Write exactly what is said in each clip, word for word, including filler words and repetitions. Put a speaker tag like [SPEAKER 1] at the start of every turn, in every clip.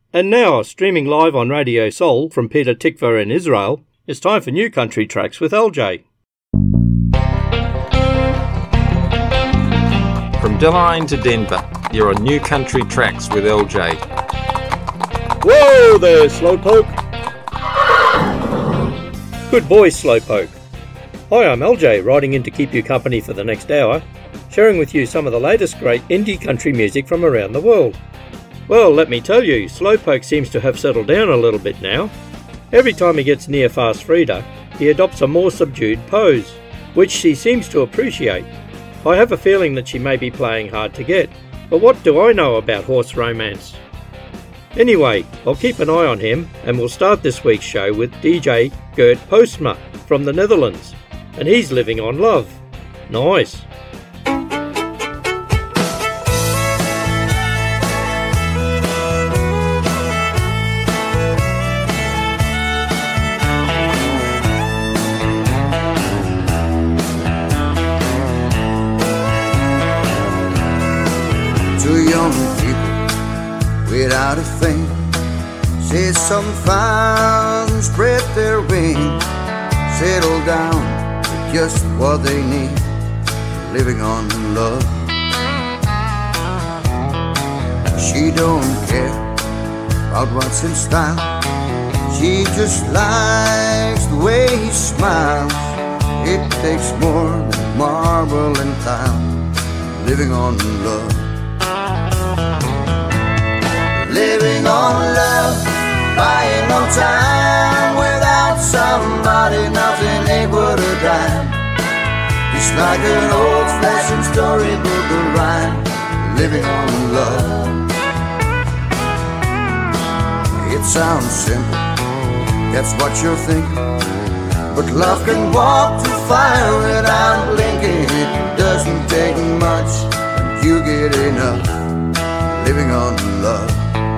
[SPEAKER 1] And now, streaming live on Radio Soul from Petah Tikva in Israel, it's time for New Country Tracks with L J.
[SPEAKER 2] From Deline to Denver, you're on New Country Tracks with L J.
[SPEAKER 1] Whoa there, Slowpoke! Good boy, Slowpoke. Hi, I'm L J, riding in to keep you company for the next hour, sharing with you some of the latest great indie country music from around the world. Well, let me tell you, Slowpoke seems to have settled down a little bit now. Every time he gets near Fast Frida, he adopts a more subdued pose, which she seems to appreciate. I have a feeling that she may be playing hard to get, but what do I know about horse romance? Anyway, I'll keep an eye on him, and we'll start this week's show with D J Gert Postma from the Netherlands, and he's living on love. Nice.
[SPEAKER 3] Without a thing, see some found spread their wings, settle down with just what they need, living on love. She don't care about what's in style, she just likes the way he smiles. It takes more than marble and tile, living on love. Living on love, buying no time. Without somebody, nothing ain't worth a dime. It's like an old-fashioned storybook of rhyme, living on love. It sounds simple, that's what you're thinking, but love can walk through fire without blinking. It doesn't take much, and you get enough, living on love.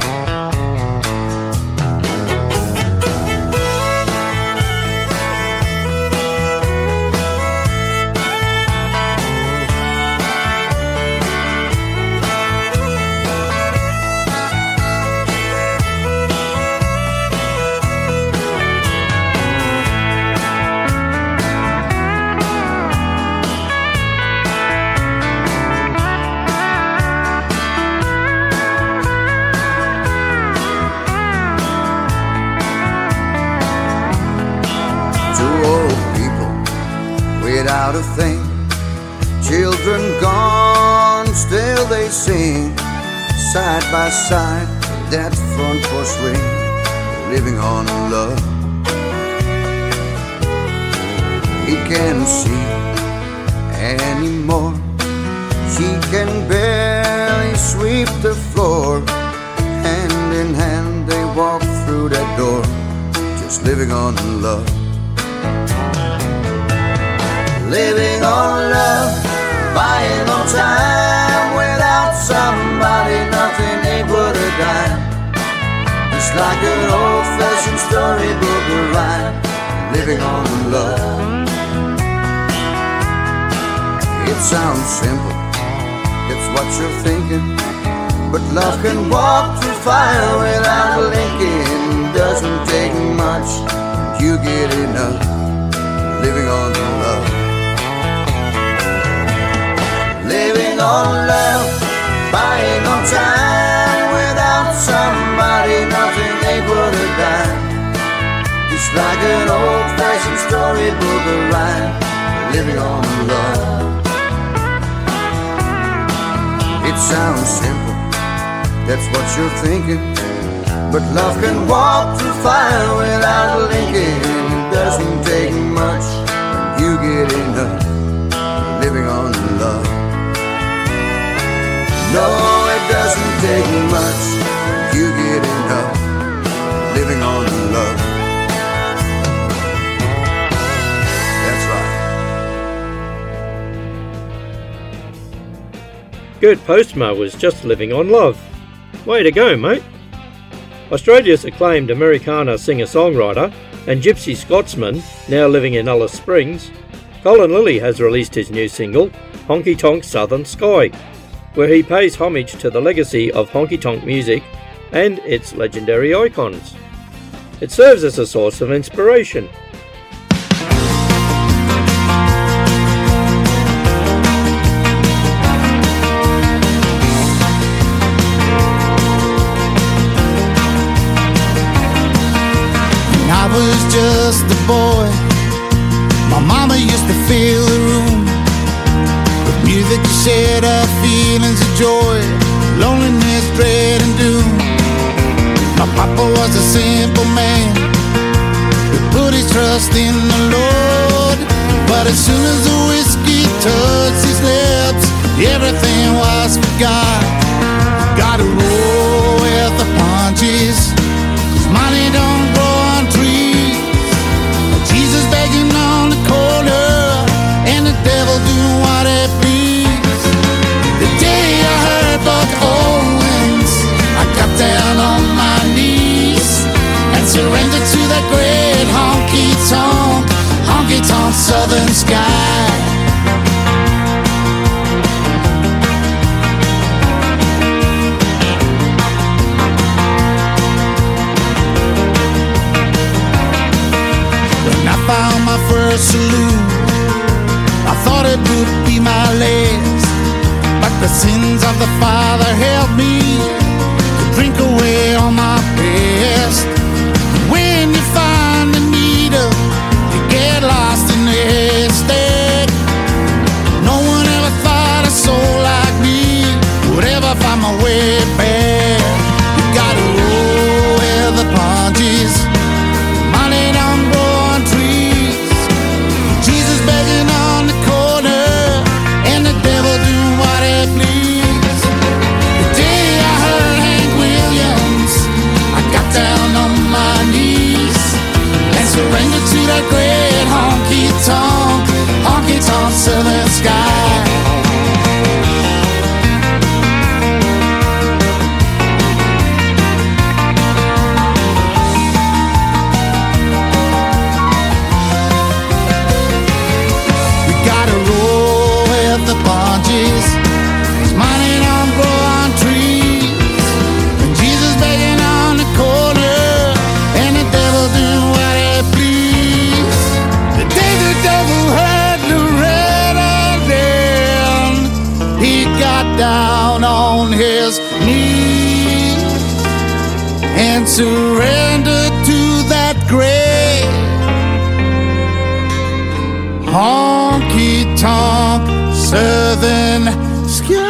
[SPEAKER 3] Without a thing, children gone, still they sing, side by side, that front porch swing, living on love. He can't see anymore, she can barely sweep the floor. Hand in hand they walk through that door, just living on love. Living on love, buying on time. Without somebody, nothing ain't worth a dime. It's like an old-fashioned storybook of rhyme, living on love. It sounds simple, it's what you're thinking, but love can walk through fire without blinking. Doesn't take much, you get enough, living on love. Living on love, buying on time. Without somebody, nothing ain't worth a dime. It's like an old-fashioned storybook of rhyme, living on love. It sounds simple, that's what you're thinking, but love can walk through fire without blinking. It doesn't take much, you get enough, living on love. No, it doesn't take much, you get enough, living on love. That's right.
[SPEAKER 1] Gert Postma was just living on love. Way to go, mate. Australia's acclaimed Americana singer-songwriter and Gypsy Scotsman, now living in Alice Springs, Colin Lilly has released his new single, Honky Tonk Southern Sky, where he pays homage to the legacy of honky tonk music and its legendary icons. It serves as a source of inspiration.
[SPEAKER 3] I was just a boy, my mama used to fill the room with music to share our feelings of joy, loneliness, dread and doom. My papa was a simple man who put his trust in the Lord, but as soon as the whiskey touched his lips, everything was forgot. Gotta roll with the punches, 'cause money don't grow on trees. Jesus begging on the corner, and the devil doing what he please. The day I heard Buck Owens, I got down on my knees and surrendered to that great honky-tonk, honky-tonk southern sky. Found my first saloon, I thought it would be my last, but the sins of the father helped me to drink away all my past. When you find the needle, you get lost in the haystack. No one ever thought a soul like me would ever find my way back. You gotta roll with the punches, money don't grow on trees. Jesus begging on the corner, and the devil doing what he please. The day I heard Hank Williams, I got down on my knees and surrendered to that great honky-tonk, honky-tonk southern sky. The bunches, 'cause money don't grow on trees. And Jesus begging on the corner, and the devil doing what he please. The day the devil heard the red land, he got down on his knees and surrendered to that great honky-tonk southern sky.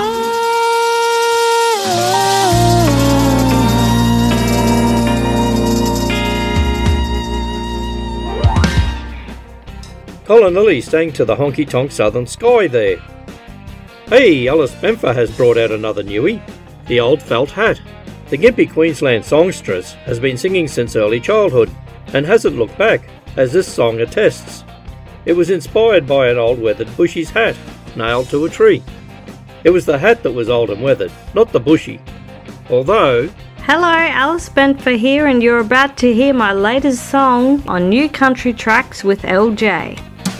[SPEAKER 1] Colin Lilly sang to the honky-tonk southern sky there. Hey, Alice Benfer has brought out another newie, the old felt hat. The Gympie Queensland songstress has been singing since early childhood and hasn't looked back, as this song attests. It was inspired by an old weathered bushy's hat nailed to a tree. It was the hat that was old and weathered, not the bushy. Although...
[SPEAKER 4] Hello, Alice Benfer here, and you're about to hear my latest song on New Country Tracks with L J.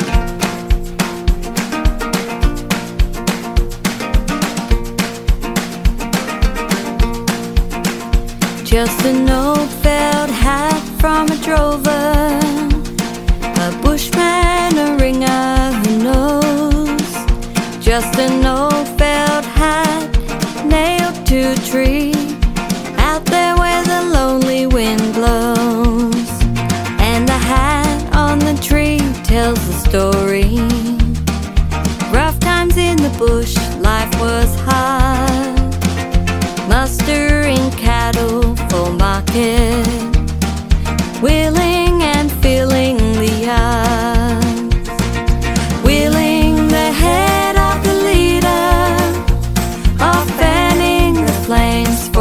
[SPEAKER 5] Just an old felt hat from a drover, a bushman, a ringer, who knows? Just an old felt hat nailed to a tree, out there where the lonely wind blows. And the hat on the tree tells the story. Rough times in the bush, life was hard, mustering cattle for market, wheeling and filling the yards, wheeling the head of the leader, or fanning the flames for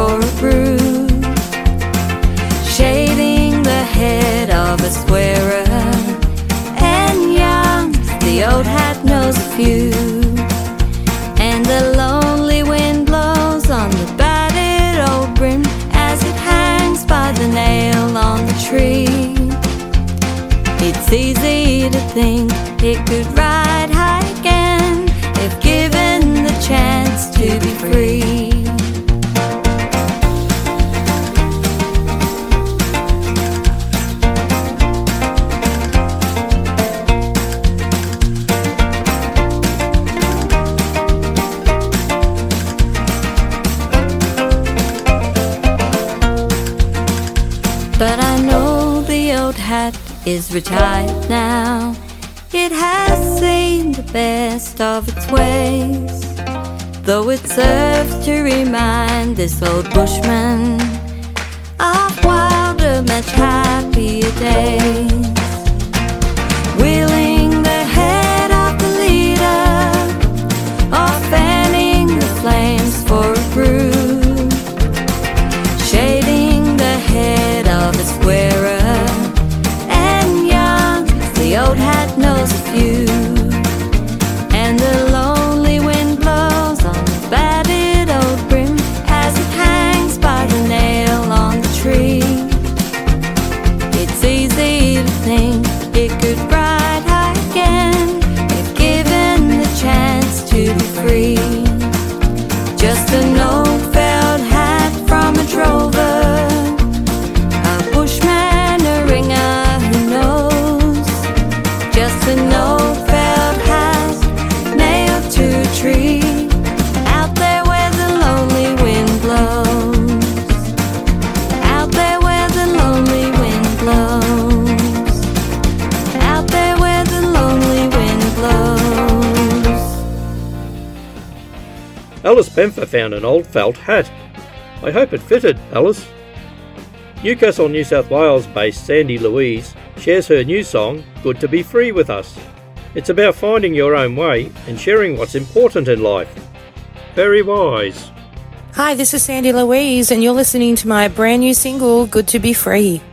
[SPEAKER 5] But I know the old hat is retired now. It has seen the best of its ways, though it serves to remind this old bushman of wilder, much happier days. Wheeling the head of the leader, or fanning the flames for a brew, shading the head of the squarer and young, the old hat knows a few. And the lonely wind blows on the battered old brim as it hangs by the nail on the tree. It's easy to think it could ride high again if given the chance to be free. Just an old felt hat from a drover, a bushman, a ringer who knows. Just an old felt hat nailed to a tree, out there where the lonely wind blows, out there where the lonely wind blows, out there where the lonely wind blows.
[SPEAKER 1] Alice Benfer found an old felt hat. I hope it fitted, Alice. Newcastle, New South Wales-based Sandy Louise shares her new song, Good to Be Free, with us. It's about finding your own way and sharing what's important in life. Very wise.
[SPEAKER 6] Hi, this is Sandy Louise, and you're listening to my brand new single, Good to Be Free.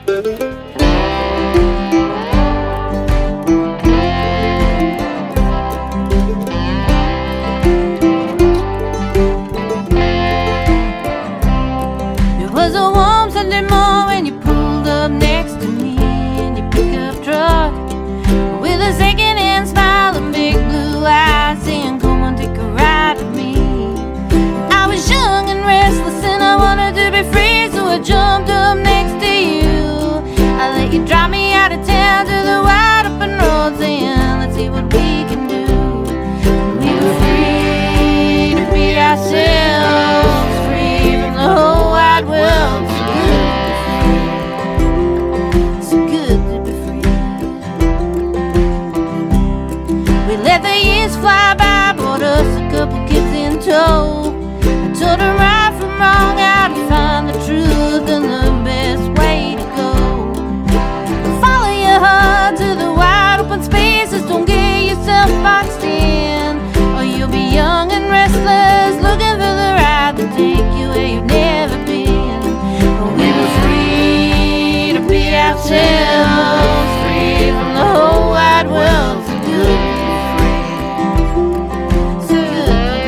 [SPEAKER 7] It was a warm Sunday morning when you pulled up next to me in your pickup truck with a second-hand smile and big blue eyes saying, come on, take a ride with me. I was young and restless and I wanted to be free, so I jumped up next to you. I let you drive me out of town to the wide open roads and let's see what we can do. We were free to be ourselves, free from the whole wide world. So good to be free. We let the years fly by, brought us a couple kids in tow. I told her right from wrong, how to find the truth and the best way to go. Follow your heart to the wide open spaces, don't get yourself boxed in, or you'll be young and restless, looking for the ride to take you where you've never been. But we were free to be ourselves, free from the whole wide world. So good to be free, so good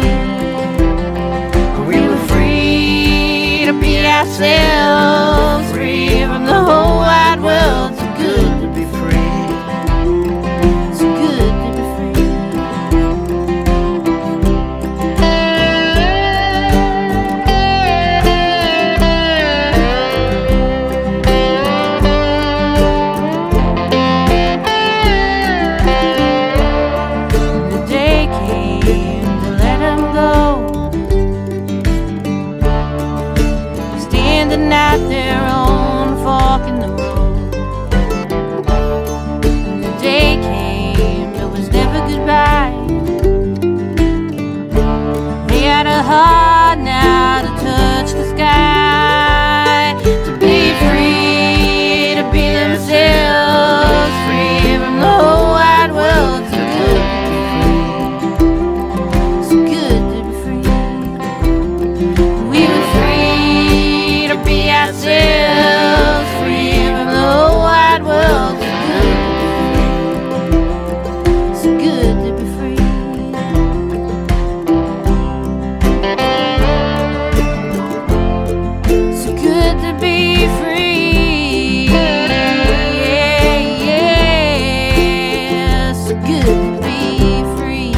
[SPEAKER 7] to be free. We were free to be ourselves, free from the whole wide world. So good to be free, so good to be free. The day came to let him go, standing out there on a fork in the road. The day came, it was never goodbye. They had a heart now to touch the sky, to be free, to be themselves, free from the whole wide world. So good to be free, so good to be free. We were free to be ourselves, free from the whole wide world. So good to be free, so good to be free. Yeah, yeah, so good to be free.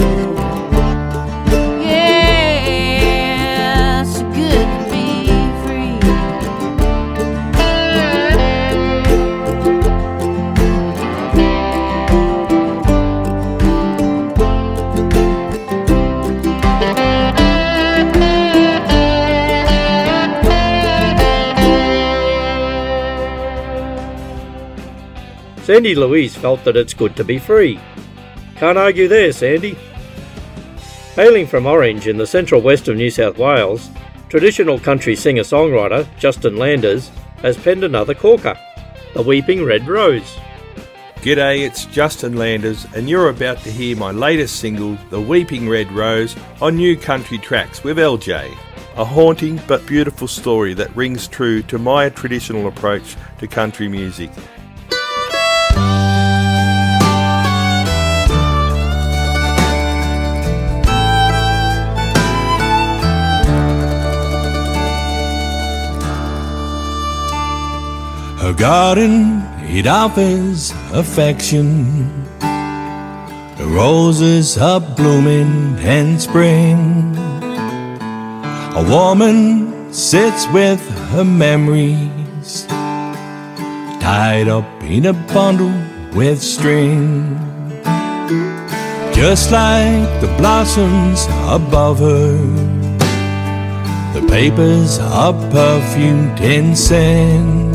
[SPEAKER 7] Yeah, so good to be free.
[SPEAKER 1] Sandy Louise felt that it's good to be free. Can't argue there, Sandy. Hailing from Orange in the central west of New South Wales, traditional country singer-songwriter Justin Landers has penned another corker, The Weeping Red Rose.
[SPEAKER 8] G'day, it's Justin Landers, and you're about to hear my latest single, The Weeping Red Rose, on New Country Tracks with L J. A haunting but beautiful story that rings true to my traditional approach to country music.
[SPEAKER 9] Her garden, it offers affection. The roses are blooming in spring. A woman sits with her memories, tied up in a bundle with string. Just like the blossoms above her, the papers are perfumed in scent.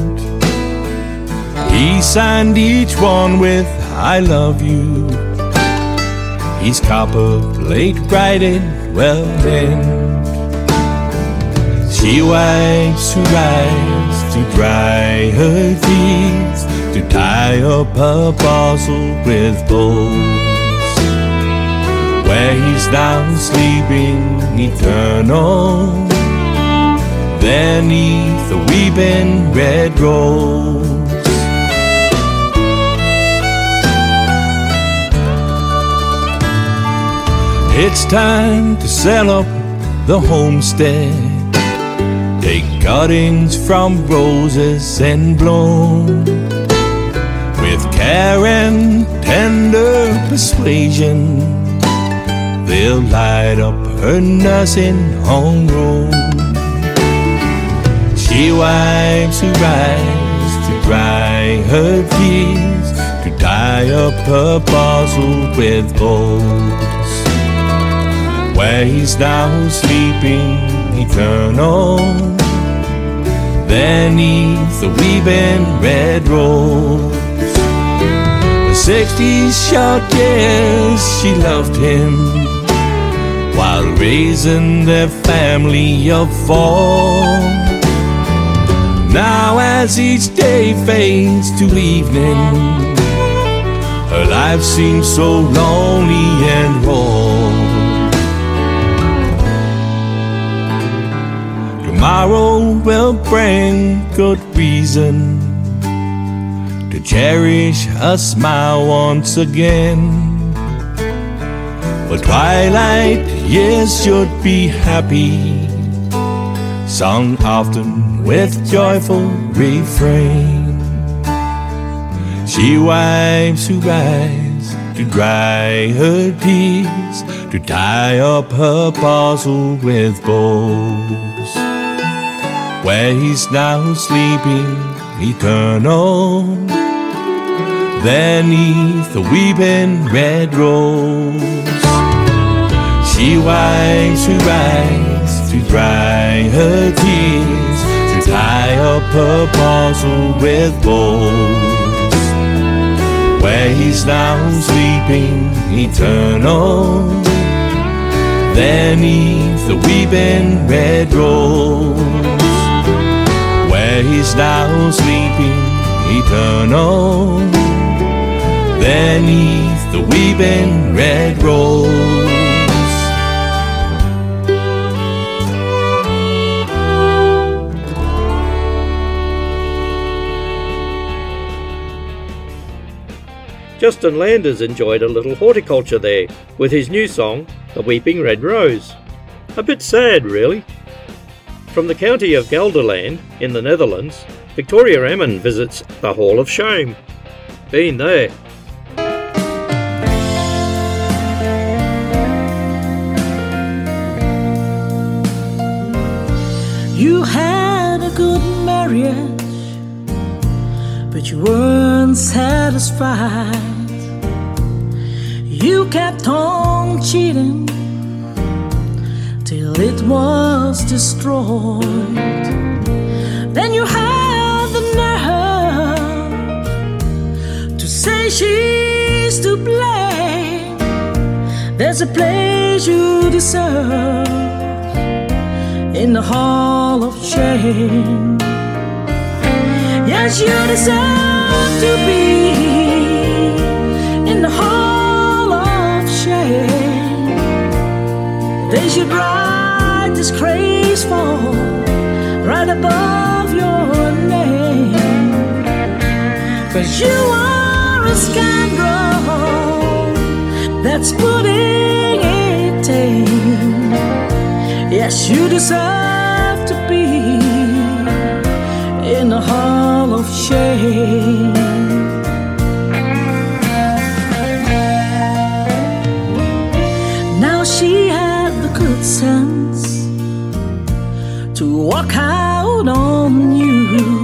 [SPEAKER 9] He signed each one with I love you. His copper plate writed well in. She wipes her eyes to dry her tears, to tie up her parcel with bows. Where he's now sleeping eternal, there neath the weeping red rose. It's time to sell up the homestead, take cuttings from roses in bloom. With care and tender persuasion, they'll light up her nursing home room. She wipes her eyes to dry her tears, to tie up her parcel with bows. Where he's now sleeping eternal, there neath the weeping red rose. For sixty short years she loved him, while raising their family of four. Now as each day fades to evening, her life seems so lonely and raw. Tomorrow will bring good reason to cherish a smile once again. For twilight years should be happy, sung often with joyful refrain. She wipes her eyes to dry her tears, to tie up her parcel with bows. Where he's now sleeping eternal, there neath the weeping red rose. She wipes her eyes to dry her tears, to tie up her parcel with bows. Where he's now sleeping eternal, there neath the weeping red rose. Where he's now sleeping eternal, there neath the weeping red rose.
[SPEAKER 1] Justin Landers enjoyed a little horticulture there with his new song, The Weeping Red Rose. A bit sad, really. From the county of Gelderland in the Netherlands, Victoria Ammon visits the Hall of Shame. Been there.
[SPEAKER 10] You had a good marriage, but you weren't satisfied. You kept on cheating till it was destroyed. Then you had the nerve to There's a place you deserve in the Hall of Shame. Yes, you deserve to be in the Hall of Shame. They should write disgraceful right above your name, 'cause you are a scandal that's putting it tame. Yes, you deserve to be in the Hall of Shame. Now she had the good sense to walk out on you.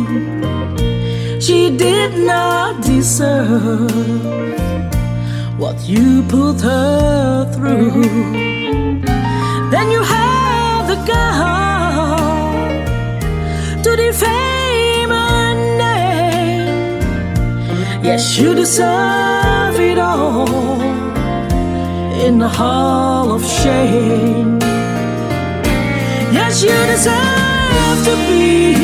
[SPEAKER 10] She did not deserve what you put her through. Then you have the gall to defame her name. Yes, you deserve it all in the Hall of Shame. Yes, you deserve to be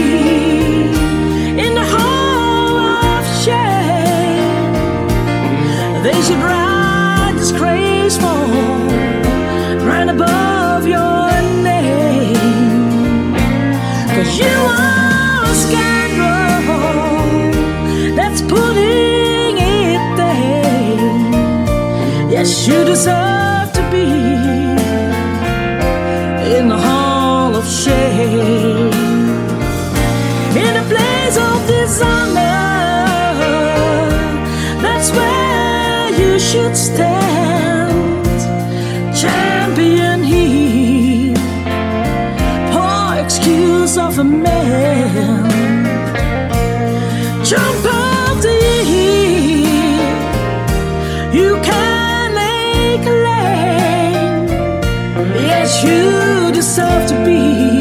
[SPEAKER 10] in the Hall of Shame. They should write disgraceful right above your name, 'cause you are a scandal that's putting it there. Yes, you deserve to be in the Hall of Shame, in a place of dishonor. That's where you should stand, champion here. Poor excuse of a man. Jump up the hill, you can make a lane. Yes, you deserve to be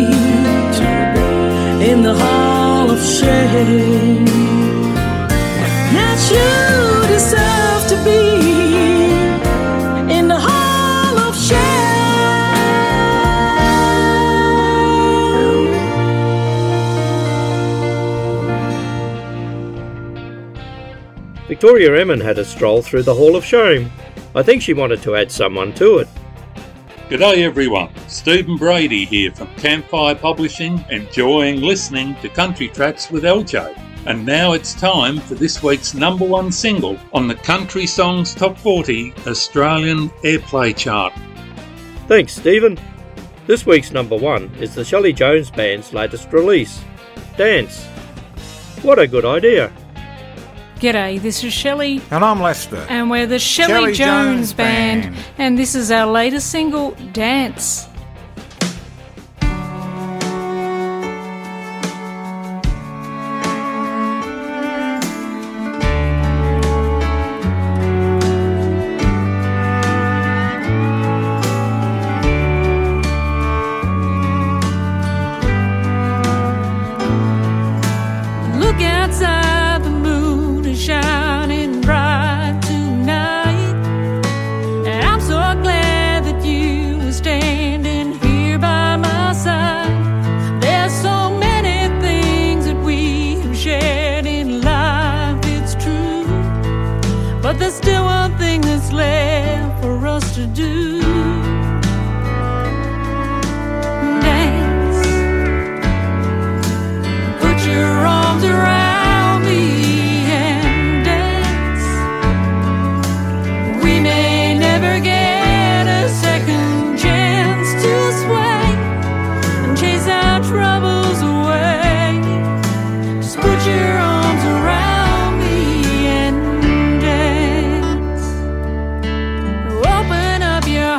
[SPEAKER 10] in the Hall of Shame. Yes, you deserve to be in the Hall of Shame.
[SPEAKER 1] Victoria Emmon had a stroll through the Hall of Shame. I think she wanted to add someone to it.
[SPEAKER 11] G'day everyone, Stephen Brady here from Campfire Publishing, enjoying listening to Country Tracks with L J. And now it's time for this week's number one single on the Country Songs Top forty Australian Airplay Chart.
[SPEAKER 1] Thanks, Stephen. This week's number one is the Shelley Jones Band's latest release, Dance. What a good idea.
[SPEAKER 12] G'day, this is Shelley.
[SPEAKER 13] And I'm Lester.
[SPEAKER 12] And we're the Shelley,
[SPEAKER 13] Shelley
[SPEAKER 12] Jones,
[SPEAKER 13] Jones
[SPEAKER 12] Band.
[SPEAKER 13] Band.
[SPEAKER 12] And this is our latest single, Dance. Look outside, the moon is shining bright tonight. And I'm so glad that you are standing here by my side. There's so many things that we have shared in life, it's true. But there's still one thing that's left for us to do. Dance. Put your arms around me and dance. We may never get a second chance to sway and chase our troubles away. Just put your arms around me and dance. Open up your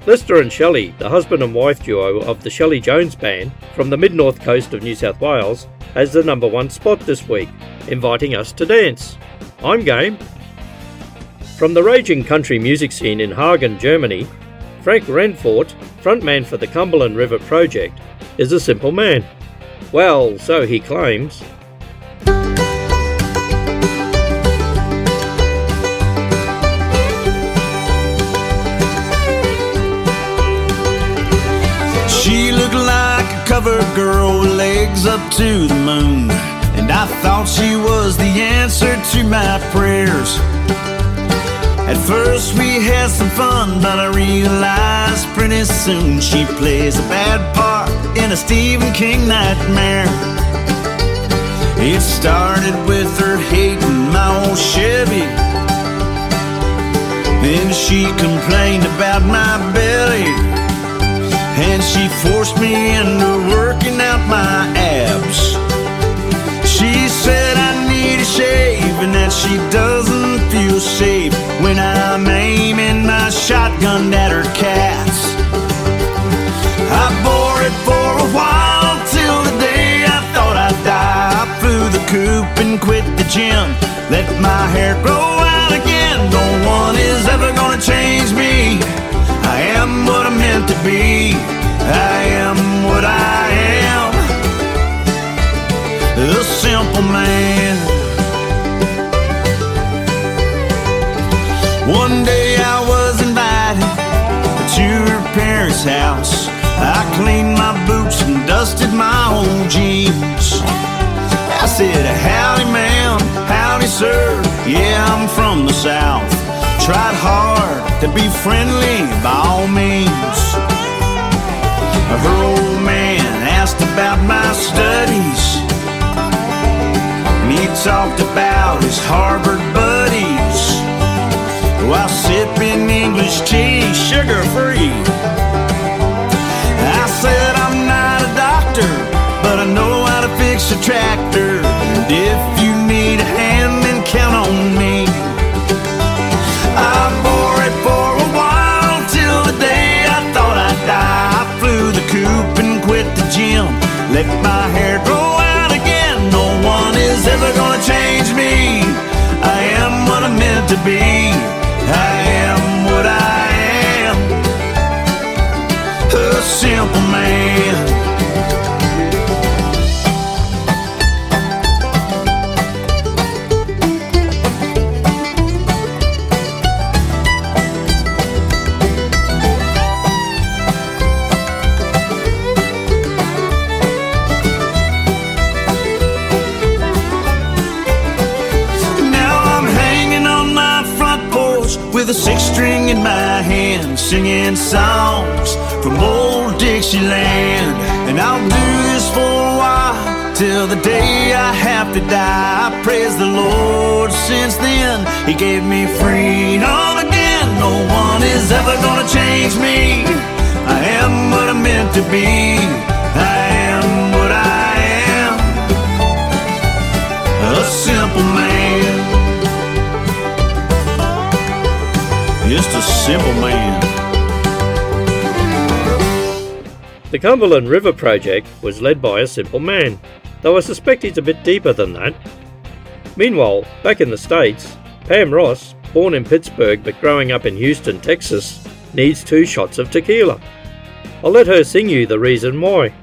[SPEAKER 1] Lester and Shelley, the husband and wife duo of the Shelley Jones Band from the mid-north coast of New South Wales, has the number one spot this week, inviting us to dance. I'm game. From the raging country music scene in Hagen, Germany, Frank Renfort, frontman for the Cumberland River Project, is a simple man. Well, so he claims.
[SPEAKER 13] She looked like a cover girl with legs up to the moon, and I thought she was the answer to my prayers. At first we had some fun, but I realized pretty soon she plays a bad part in a Stephen King nightmare. It started with her hating my old Chevy, then she complained about my belly, and she forced me into working out my abs. She said I need a shave and that she doesn't feel safe when I'm aiming my shotgun at her cats. I bore it for a while till the day I thought I'd die. I flew the coop and quit the gym, let my hair grow out again. No one is ever gonna change me. I am what I'm meant to be. I am what I am, a simple man. One day I was invited to her parents' house. I cleaned my boots and dusted my old jeans. I said, howdy ma'am, howdy sir, yeah I'm from the South. Tried hard to be friendly by all means. Her old man asked about my studies, and he talked about his Harvard buddies while sipping English tea, sugar-free. I said I'm not a doctor, but I know how to fix a tractor, and if you need a hand, then count on me. I bore it for a while till the day I thought I'd die. I flew the coop and quit the gym, let my hair grow out again. No one is ever gonna change me. I am what I'm meant to be. I am what I am, a simple man. With a six string in my hand, singing songs from old Dixieland. And I'll do this for a while, till the day I have to die. I praise the Lord, since then He gave me freedom again. No one is ever gonna change me. I am what I'm meant to be. I am what I am, a simple man. Just a simple man.
[SPEAKER 1] The Cumberland River Project was led by a simple man, though I suspect he's a bit deeper than that. Meanwhile, back in the States, Pam Ross, born in Pittsburgh but growing up in Houston, Texas, needs two shots of tequila. I'll let her sing you the reason why.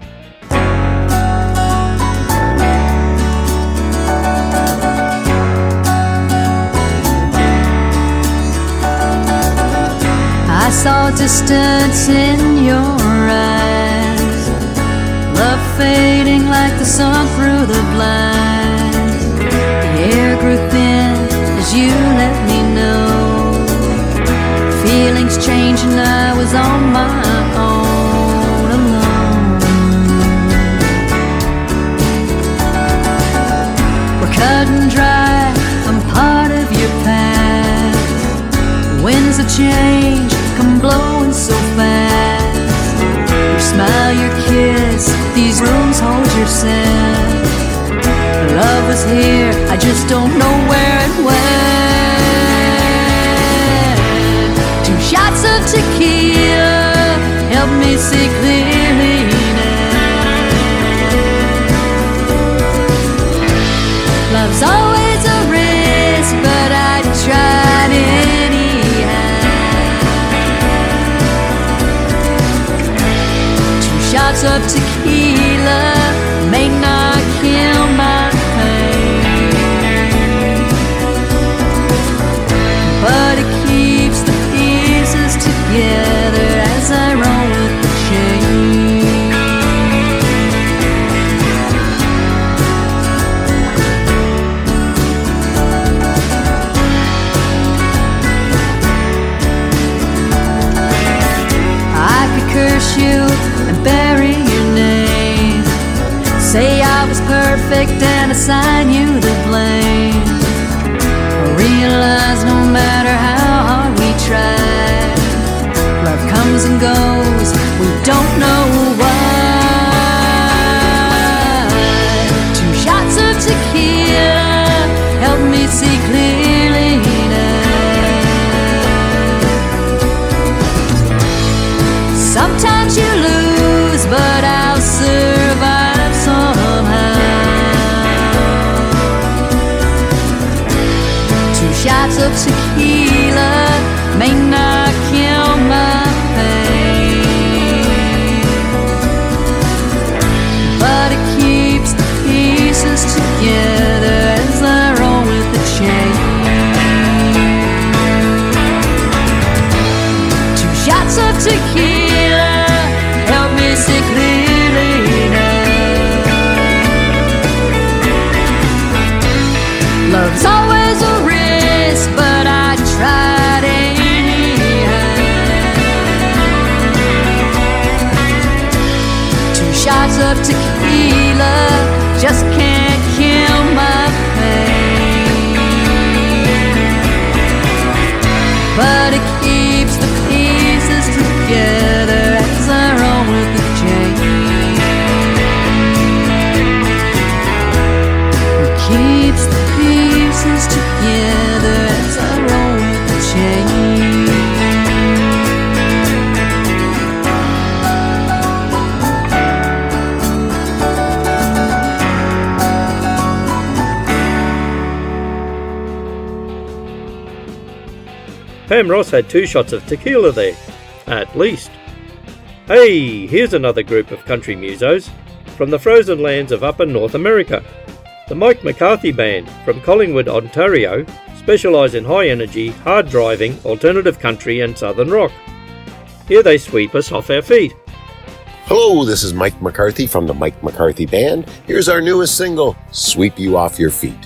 [SPEAKER 5] I saw distance in your eyes, love fading like the sun through the blinds. The air grew thin as you let me know. Feelings changed and I was on my own, alone. We're cut and dry, I'm part of your past. Winds of change come blowing so fast. Your smile, your kiss, these rooms hold your scent. Love is here, I just don't know where and when. Two shots of tequila, me see clearly now. Love's always a risk, but I tried anyhow. Two shots of tequila may not kill my pain, but it keeps the pieces together as I roll with the chain. I could curse you and bury your name, say I was perfect and assign you the blame. I realize no matter how hard we try, love comes and goes, we don't know why. Two shots of tequila help me see clearly now. Sometimes you lose, but I'll survive somehow. Two shots of tequila may not kill my pain, but it keeps the pieces together as I roll with the chain. Two shots of tequila help me see clearly now. Love's always a risk, but I tried anyhow. Two shots of tequila just can't kill my pain, but it keeps the pieces together as I roll with the chain. It keeps the pieces together as I roll with the chain.
[SPEAKER 1] Pam Ross had two shots of tequila there, at least. Hey, here's another group of country musos from the frozen lands of upper North America. The Mike McCarthy Band from Collingwood, Ontario, specialise in high-energy, hard-driving, alternative country and southern rock. Here they sweep us off our feet.
[SPEAKER 14] Hello, this is Mike McCarthy from the Mike McCarthy Band. Here's our newest single, Sweep You Off Your Feet.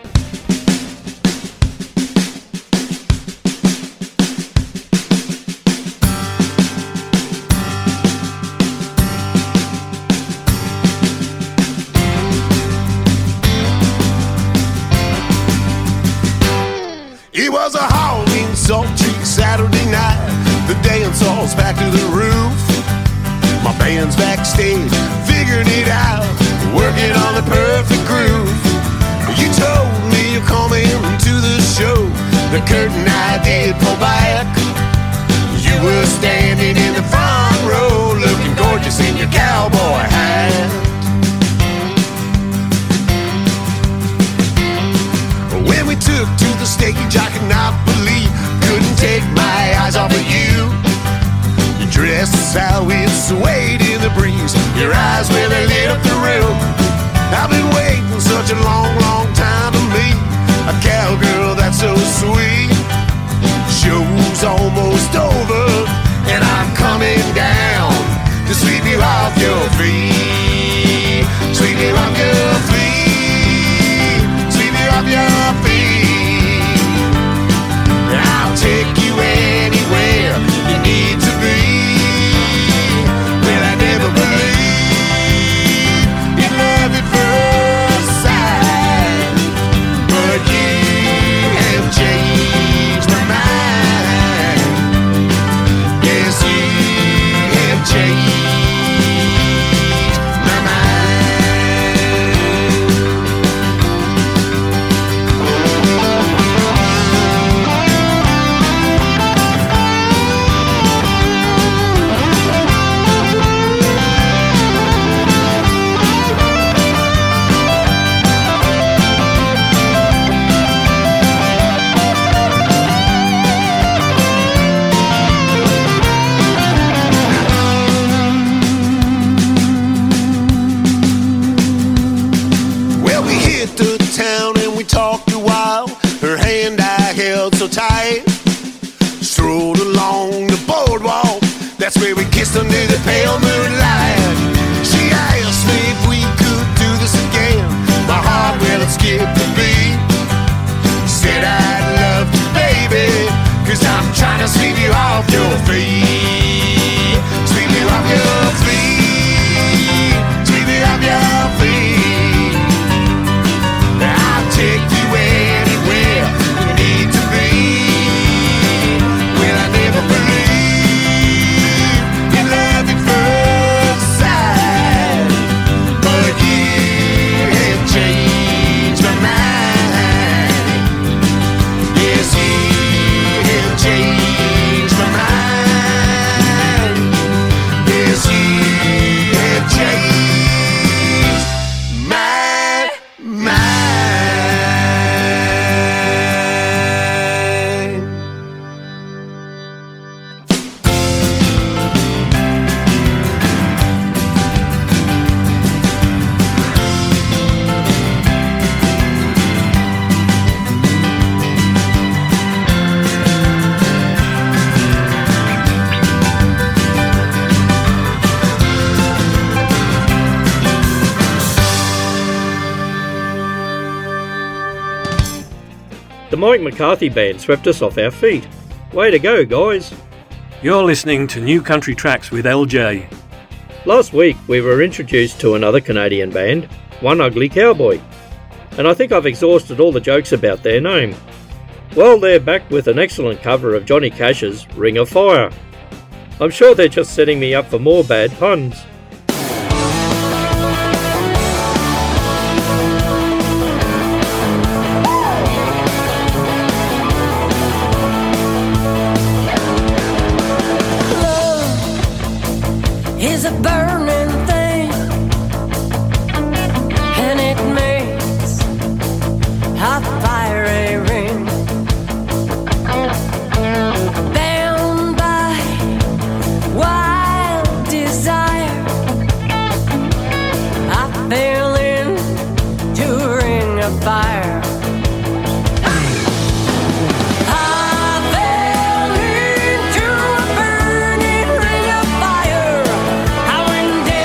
[SPEAKER 15] It was a howling, sultry Saturday night. The dance hall's packed to the roof. My band's backstage, figuring it out, working on the perfect groove. You told me you're coming to the show. The curtain I did pull back. You were standing in the front row, looking gorgeous in your cowboy hat. When we took to the stage, I could not believe, couldn't take my eyes off of you. Your dress is how it swayed in the breeze. Your eyes, well, they lit up the room. I've been waiting such a long, long time to meet a cowgirl that's so sweet. Show's almost over, and I'm coming down to sweep you off your feet. Sweep you off your feet. Sweep you off your feet. I'll take you anywhere you need to be. Well, I never believed in love at first sight, but you have changed. dance under the pale moonlight. She asked me if we could do this again. My heart, well, it skipped a beat. Said I'd love to, baby, cause I'm trying to sweep you off your feet. Sweep you off your feet. Sweep you off your feet. I'll take you anywhere you need to be. Well, I never believed in love at first sight, but you have changed my mind. Yes, you have changed my mind. Yes, you have changed my mind.
[SPEAKER 1] The Mike McCarthy Band swept us off our feet. Way to go, guys.
[SPEAKER 16] You're listening to New Country Tracks with L J.
[SPEAKER 1] Last week we were introduced to another Canadian band, One Ugly Cowboy, and I think I've exhausted all the jokes about their name. Well, they're back with an excellent cover of Johnny Cash's Ring of Fire. I'm sure they're just setting me up for more bad puns.
[SPEAKER 10] Is a burning thing, and it makes a fiery ring. Bound by wild desire, I fell into a ring of fire. I fell into a burning ring of fire. I went down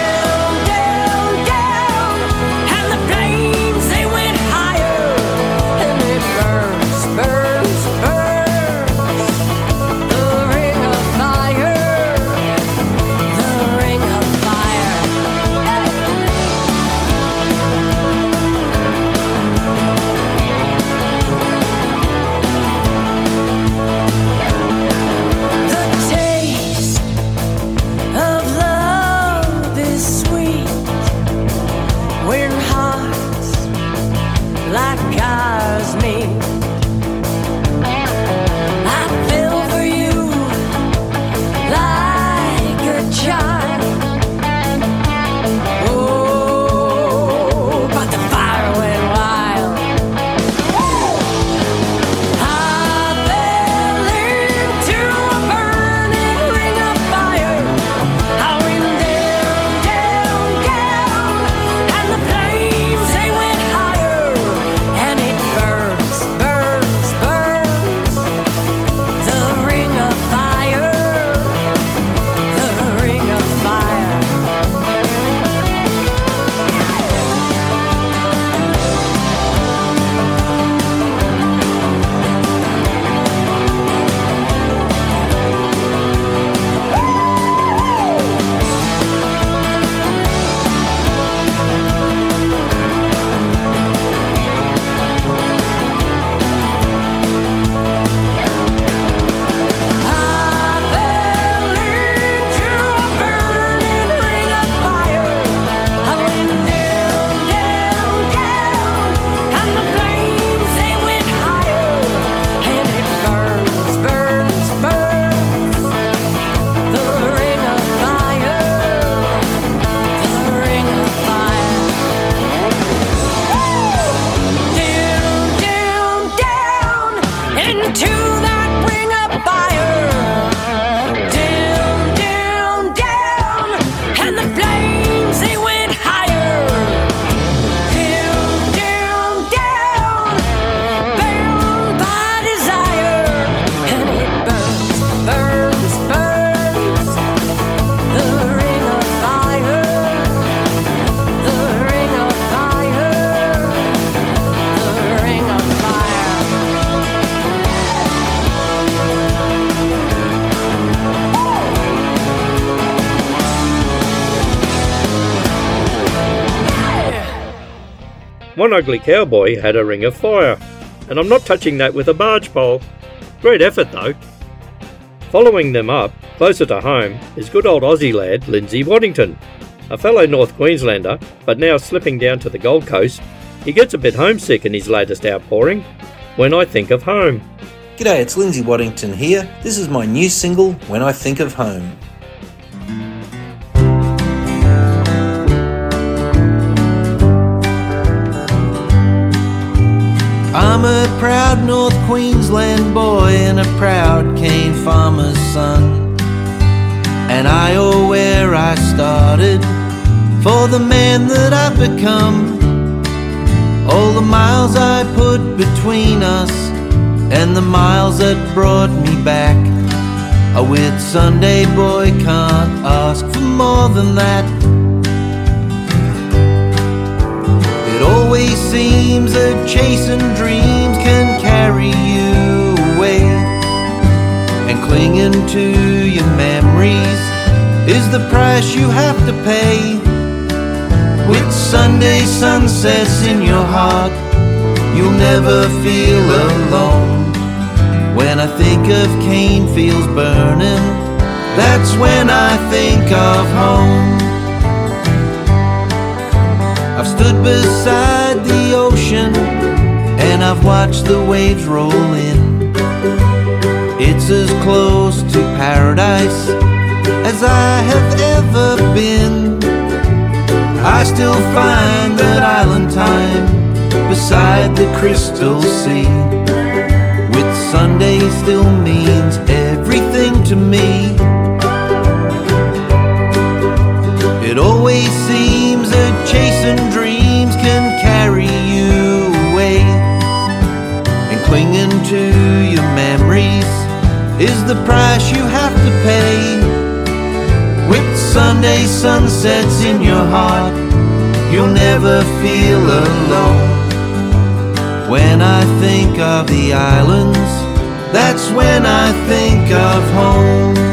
[SPEAKER 1] One ugly cowboy had a ring of fire, and I'm not touching that with a barge pole. Great effort though. Following them up, closer to home, is good old Aussie lad Lindsay Waddington, a fellow North Queenslander, but now slipping down to the Gold Coast. He gets a bit homesick in his latest outpouring, When I Think of Home.
[SPEAKER 17] G'day, it's Lindsay Waddington here. This is my new single, When I Think of Home. I'm a proud North Queensland boy and a proud cane farmer's son, and I owe where I started for the man that I've become. All the miles I put between us and the miles that brought me back, a Whitsunday boy can't ask for more than that. It always seems that chasing dreams can carry you away, and clinging to your memories is the price you have to pay. With Sunday sunsets in your heart, you'll never feel alone. When I think of cane fields burning, that's when I think of home. I've stood beside the ocean and I've watched the waves roll in. It's as close to paradise as I have ever been. I still find that island time beside the crystal sea. With Sunday still means everything to me. It always seems that chasing dreams can carry you away, and clinging to your memories is the price you have to pay. With Sunday sunsets in your heart, you'll never feel alone. When I think of the islands, that's when I think of home.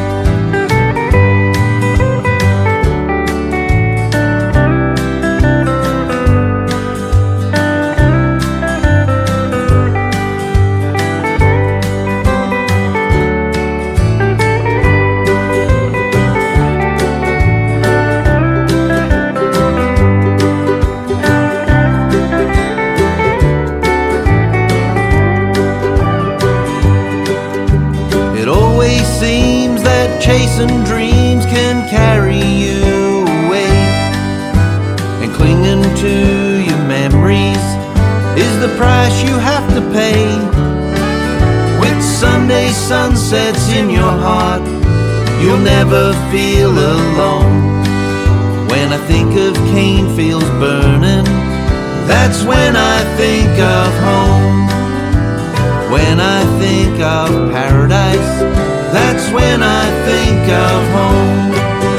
[SPEAKER 17] Chasing dreams can carry you away, and clinging to your memories is the price you have to pay. With Sunday sunsets in your heart, you'll never feel alone. When I think of cane fields burning, that's when I think of home. When I think of paradise, that's when I think of home.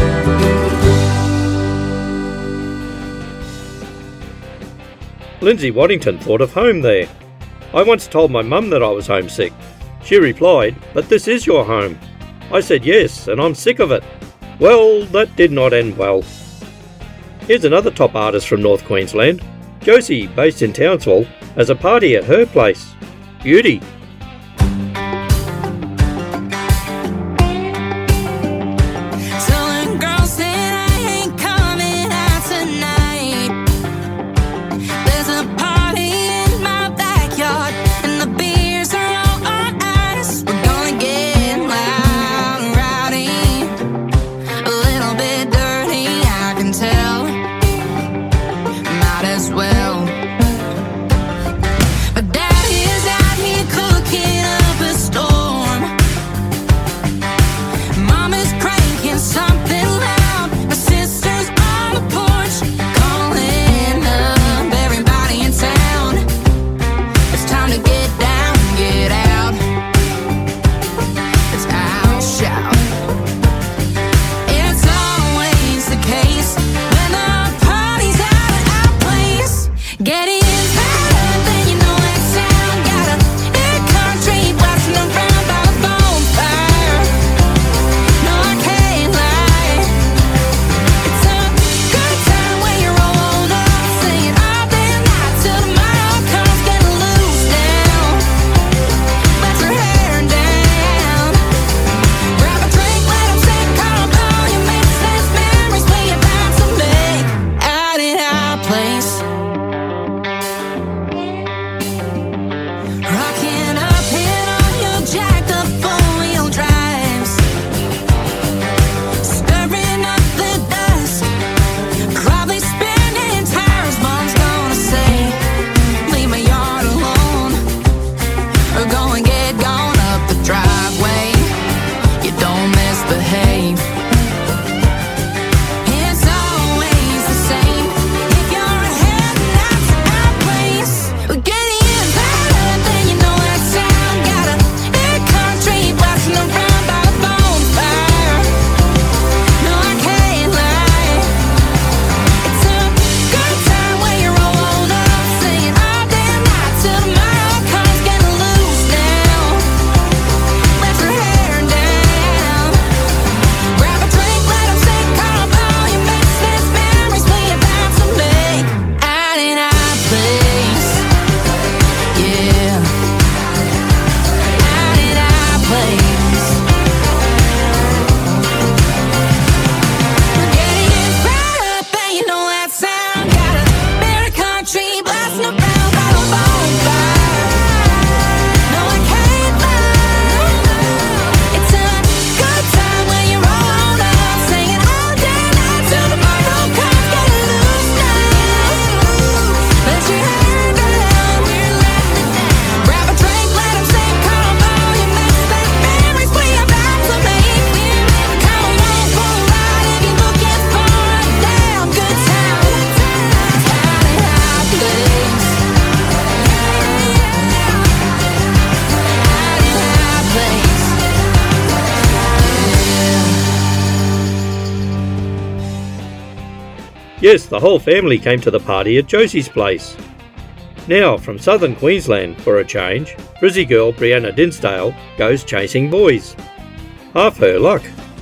[SPEAKER 1] Lindsay Waddington thought of home there. I once told my mum that I was homesick. She replied, "But this is your home." I said yes, and I'm sick of it. Well, that did not end well. Here's another top artist from North Queensland. Josie, based in Townsville, has a party at her place. Beauty.
[SPEAKER 12] Well, but Daddy's out here cooking.
[SPEAKER 1] Yes, the whole family came to the party at Josie's place. Now, from southern Queensland, for a change, Brizzy girl Brianna Dinsdale goes chasing boys. Half her luck.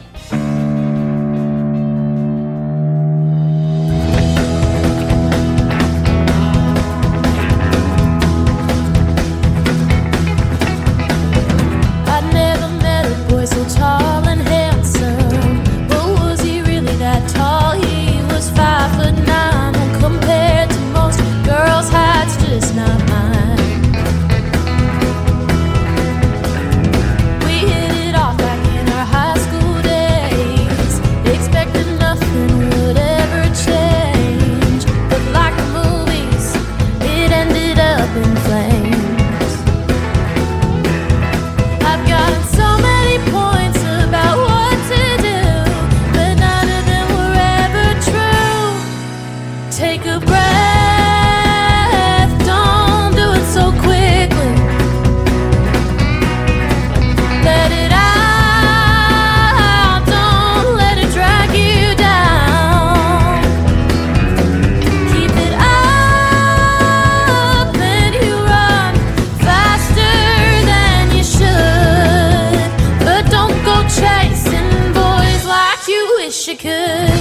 [SPEAKER 18] I'd never met a boy so tall and handsome. But was he really that tall? He was five foot nine, and compared to most girls' heights, just not mine. We hit it off back in our high school days, expecting nothing would ever change. But like the movies, it ended up in flames. I've got so many points about what to do, but none of them were ever true. Take a breath, don't do it so quickly. Let it out, don't let it drag you down. Keep it up and you run faster than you should. But don't go chasing boys like you wish you could.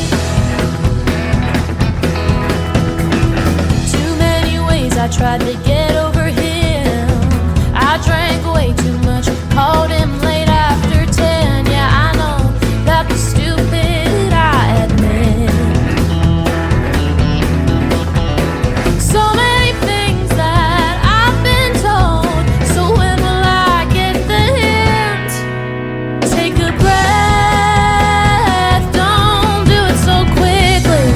[SPEAKER 18] Too many ways I tried to get over him. I drank way too much, called him late after ten. Yeah, I know that was stupid, I admit. So many things that I've been told. So when will I get the hint? Take a breath, don't do it so quickly.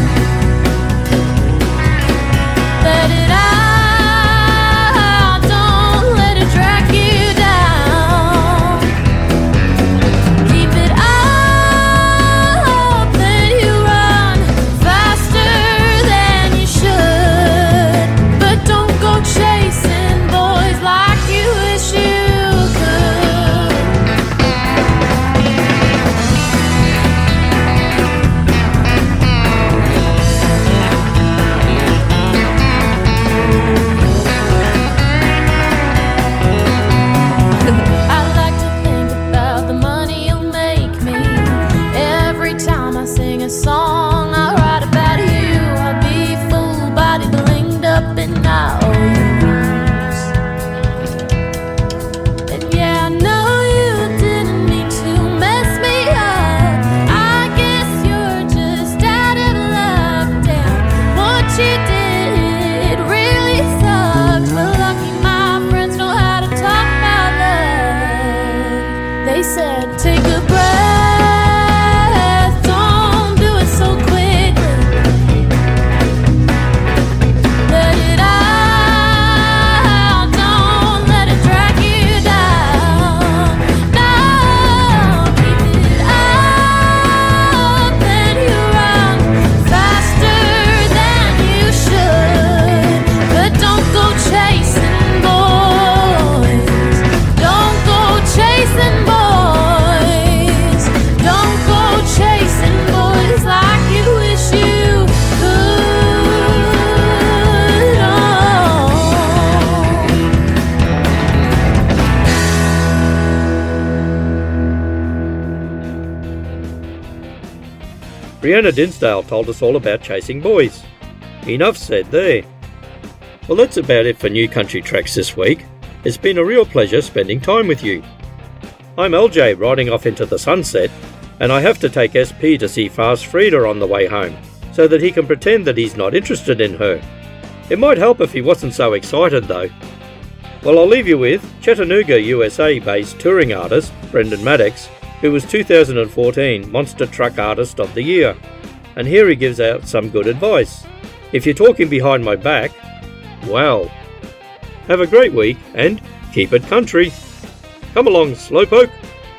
[SPEAKER 18] Let it out, don't let it drag you down. Keep it up and you run faster than you should. But don't go chasing boys like you wish you could. I like to think about the money you'll make me. Every time I sing a song, I write about you. I'll be full body blinged up and I owe you. And yeah, I know you didn't mean to mess me up. I guess you're just out of luck. Damn, what you did really sucks. But lucky my friends know how to talk about love. They said, take a breath, don't do it so quickly. Let it out, don't let it drag you down. No, keep it up and you run faster than you should. But don't go chasing boys. Don't go chasing boys. Don't go chasing boys like you wish you could. Oh.
[SPEAKER 1] Brianna Dinsdale told us all about chasing boys. Enough said there. Well, that's about it for New Country Tracks this week. It's been a real pleasure spending time with you. I'm L J riding off into the sunset, and I have to take S P to see Fast Frida on the way home, so that he can pretend that he's not interested in her. It might help if he wasn't so excited though. Well, I'll leave you with Chattanooga, U S A-based touring artist Brendan Maddox, who was two thousand fourteen Monster Truck Artist of the Year. And here he gives out some good advice. If you're talking behind my back, well, have a great week and keep it country. Come along, Slowpoke.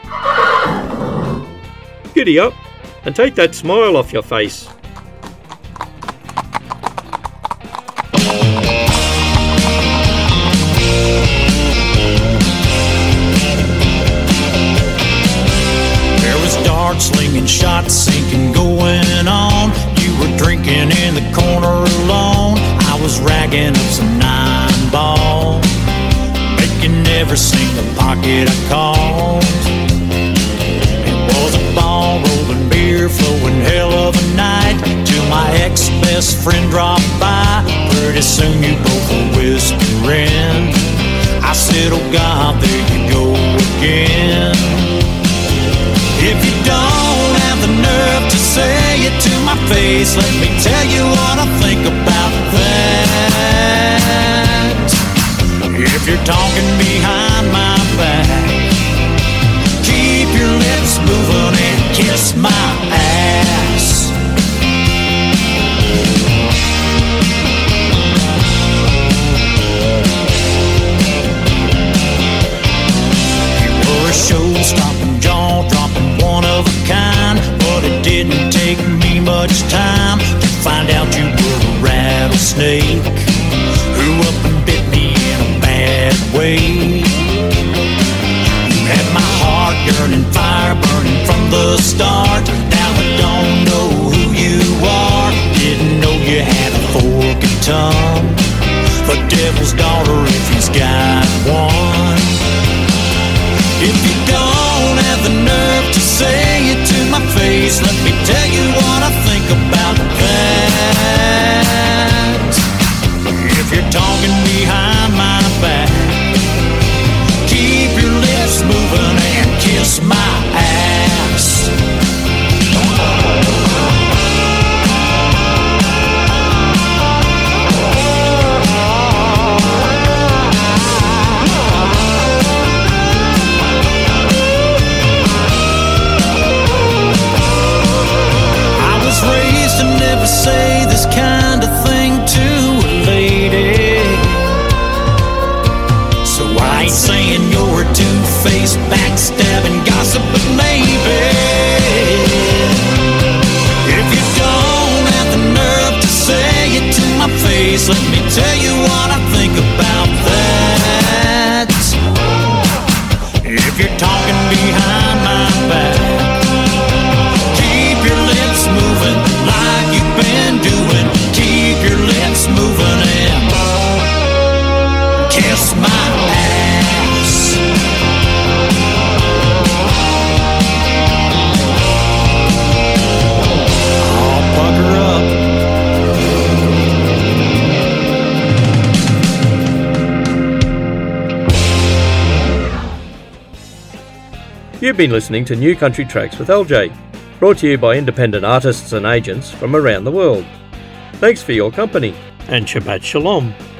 [SPEAKER 1] Giddy up and take that smile off your face.
[SPEAKER 9] There was dart slinging, shot sinking going on. You were drinking in the
[SPEAKER 19] bagging up some nine ball, making every single pocket I called. It was a ball, rolling beer, flowing hell of a night, till my ex-best friend dropped by. Pretty soon you both were whispering. I said, oh God, there you go again. If you don't have the nerve to say it to my face, let me tell you what I think about that. If you're talking behind my back, keep your lips moving and kiss my ass. You were a show-stopping, jaw-dropping, one of a kind, but it didn't take me much time to find out you were a rattlesnake who up and bit me in a bad way. You had my heart yearning, fire burning from the start. Now I don't know who you are, didn't know you had a forked tongue, the devil's daughter if he's got one. If you don't have the nerve to say it to my face, let me tell you what I think about that. If you're talking behind my back, keep your lips moving and kiss my ass. Raised to never say this kind of thing to a lady, so I ain't saying you're a two-faced, backstabbing gossip, but maybe if you don't have the nerve to say it to my face, let me tell you what I think about that. If you're talking behind my back, moving like you've been doing, keep your lips moving and kiss my ass. Oh, pucker
[SPEAKER 1] up. You've been listening to New Country Tracks with L J, brought to you by independent artists and agents from around the world. Thanks for your company, and Shabbat Shalom.